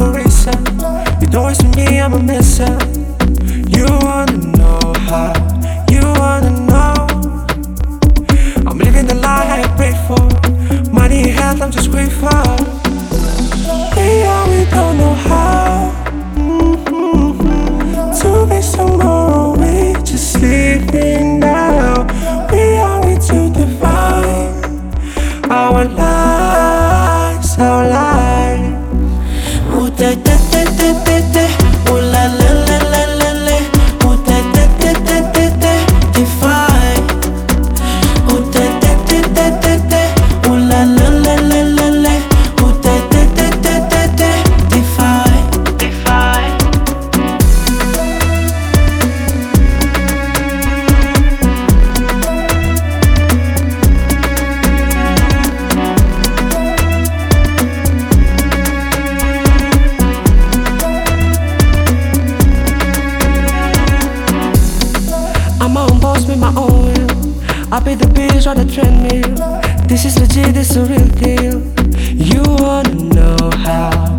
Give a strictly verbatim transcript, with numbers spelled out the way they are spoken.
a reason. You know it's me, I'm a misser. You wanna know how, you wanna know. I'm living the life I prayed for. Money and health, I'm just grateful. Yeah, we don't know how mm-hmm. to be tomorrow, we just living now. We are need to define our lives, our lives. Ooh, da da da da da da. Ooh, la la la la la la. Ooh, da da da da da da. Define. Ooh, da da da da da da. Ooh, la la la la la la. Ooh, da da da da da da. Define. Define. I'm my own boss, with my own will. I pay the bills on the treadmill. This is legit, this a real deal. You wanna know how